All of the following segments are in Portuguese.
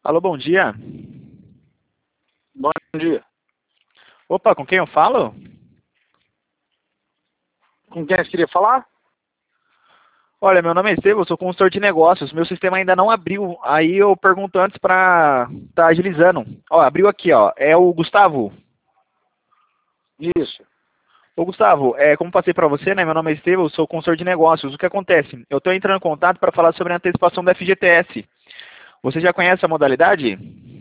Alô, bom dia. Bom dia. Opa, com quem eu falo? Com quem você queria falar? Olha, meu nome é Estevam, eu sou consultor de negócios. Meu sistema ainda não abriu. Aí eu pergunto antes pra tá agilizando. Ó, abriu aqui, ó. É o Gustavo. Isso. Ô, Gustavo, como passei pra você, né? Meu nome é Estevam, eu sou consultor de negócios. O que acontece? Eu tô entrando em contato para falar sobre a antecipação da FGTS. Você já conhece a modalidade?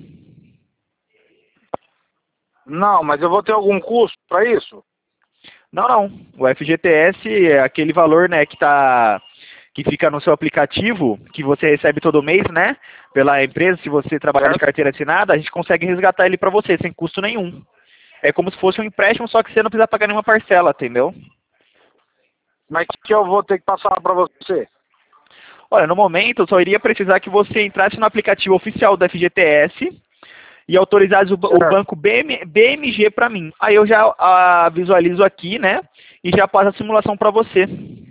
Não, mas eu vou ter algum custo para isso? Não, não. O FGTS é aquele valor, né, que fica no seu aplicativo, que você recebe todo mês, né, pela empresa. Se você trabalhar de Certo? carteira assinada, a gente consegue resgatar ele para você sem custo nenhum. É como se fosse um empréstimo, só que você não precisa pagar nenhuma parcela, entendeu? Mas que eu vou ter que passar para você? Olha, no momento eu só iria precisar que você entrasse no aplicativo oficial da FGTS e autorizasse o Certo. banco BMG para mim. Aí eu já visualizo aqui, né, e já passo a simulação para você.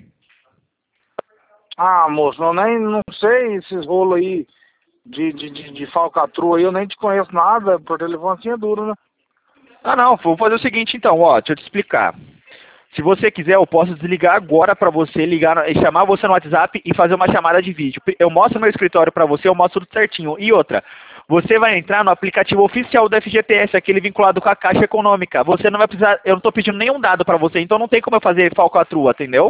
Ah, moço, eu nem não sei esses rolos aí de falcatrua aí, eu nem te conheço nada, por telefone assim é duro, né? Ah, não, vou fazer o seguinte então, ó, deixa eu te explicar. Se você quiser, eu posso desligar agora para você, ligar, chamar você no WhatsApp e fazer uma chamada de vídeo. Eu mostro meu escritório para você, eu mostro tudo certinho. E outra, você vai entrar no aplicativo oficial da FGTS, aquele vinculado com a Caixa Econômica. Você não vai precisar, eu não estou pedindo nenhum dado para você, então não tem como eu fazer falcatrua, entendeu?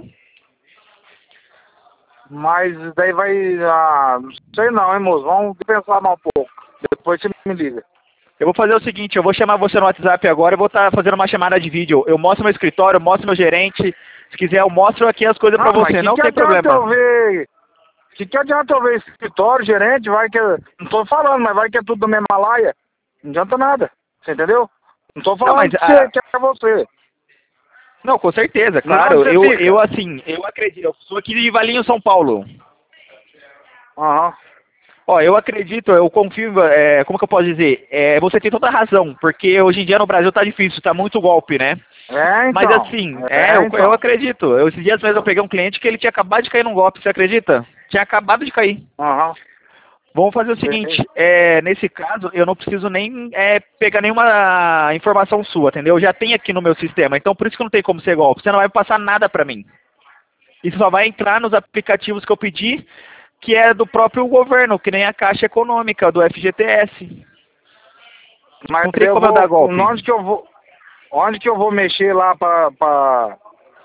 Mas daí vai. Ah, não sei não, hein, moço? Vamos pensar mais um pouco. Depois você me liga. Eu vou fazer o seguinte, eu vou chamar você no WhatsApp agora, eu vou estar fazendo uma chamada de vídeo. Eu mostro meu escritório, eu mostro meu gerente. Se quiser, eu mostro aqui as coisas para Não, mas você, não que tem adianta problema. eu ver. Que adianta eu ver escritório, gerente, vai que. Não tô falando, mas vai que é tudo da mesma laia. Não adianta nada. Você entendeu? Não tô Não, mas falando que é você. não, com certeza, Não é onde claro. você Eu fica? assim, eu acredito. Eu sou aqui de Valinho, São Paulo. Aham. Ó, eu acredito, eu confio, como que eu posso dizer? Você tem toda a razão, porque hoje em dia no Brasil tá difícil, tá muito golpe, né? É, Mas então. assim, É, eu então. acredito. Esses dias mesmo eu peguei um cliente que ele tinha acabado de cair num golpe, você acredita? Tinha acabado de cair. Aham. Vamos fazer o Sei. seguinte, nesse caso eu não preciso nem pegar nenhuma informação sua, entendeu? Eu já tenho aqui no meu sistema, então por isso que não tem como ser golpe. Você não vai passar nada pra mim. Isso só vai entrar nos aplicativos que eu pedi, que é do próprio governo, que nem a Caixa Econômica, do FGTS. Mas Não tem eu como eu dar vou. golpe. Onde que eu vou. Onde que eu vou mexer lá pra.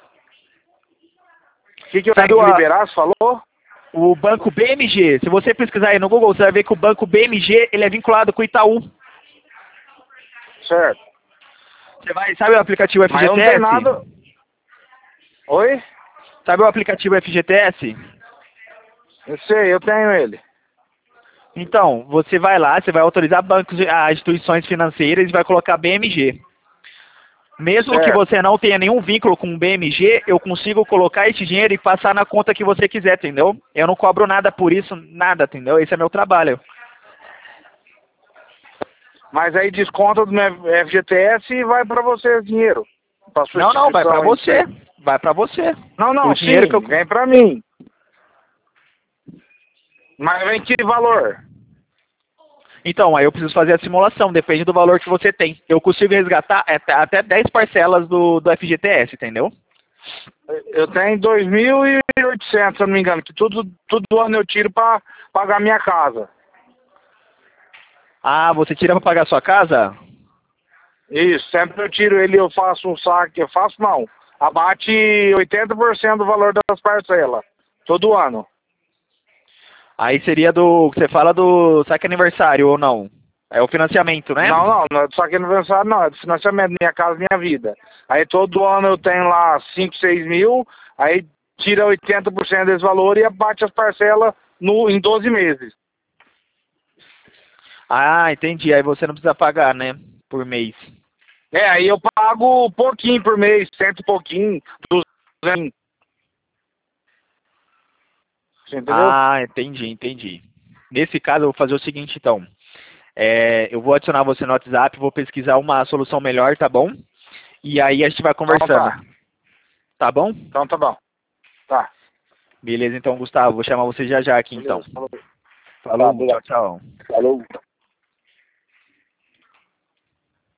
O que eu tenho Sabe que liberar, você falou? o banco BMG? Se você pesquisar aí no Google, você vai ver que o banco BMG ele é vinculado com o Itaú. Certo. Sabe o aplicativo Mas eu não tenho FGTS? nada. Oi? Sabe o aplicativo FGTS? Eu sei, eu tenho ele. Então, você vai lá, você vai autorizar bancos, instituições financeiras e vai colocar BMG. Mesmo que Certo. você não tenha nenhum vínculo com o BMG, eu consigo colocar esse dinheiro e passar na conta que você quiser, entendeu? Eu não cobro nada por isso, nada, entendeu? Esse é meu trabalho. Mas aí desconta do meu FGTS e vai pra você o dinheiro. Pra sua Não, não, vai pra instituição aí, não você. sei. Vai pra você. Não, O não, dinheiro que eu... sim, vem pra mim. Mas vem que valor? Então, aí eu preciso fazer a simulação, depende do valor que você tem. Eu consigo resgatar até 10 parcelas do FGTS, entendeu? Eu tenho 2.800, se eu não me engano, que tudo ano eu tiro pra pagar minha casa. Ah, você tira pra pagar a sua casa? Isso, sempre eu tiro ele, eu faço um saque, eu faço não. Abate 80% do valor das parcelas, todo ano. Aí seria você fala do saque aniversário ou não? É o financiamento, né? Não, não, não é do saque aniversário, não, é do financiamento, minha casa, minha vida. Aí todo ano eu tenho lá 5, 6 mil, aí tira 80% desse valor e abate as parcelas em 12 meses. Ah, entendi. Aí você não precisa pagar, né? Por mês. É, aí eu pago pouquinho por mês, cento e pouquinho, 200. Você entendeu? Ah, entendi. Nesse caso, eu vou fazer o seguinte, então. Eu vou adicionar você no WhatsApp, vou pesquisar uma solução melhor, tá bom? E aí a gente vai Então conversando. tá. Tá bom? Então tá bom. Tá. Beleza, então, Gustavo. Vou chamar você já já aqui, então. Beleza, falou. Tá, Falou, tchau, obrigado. tchau. Falou.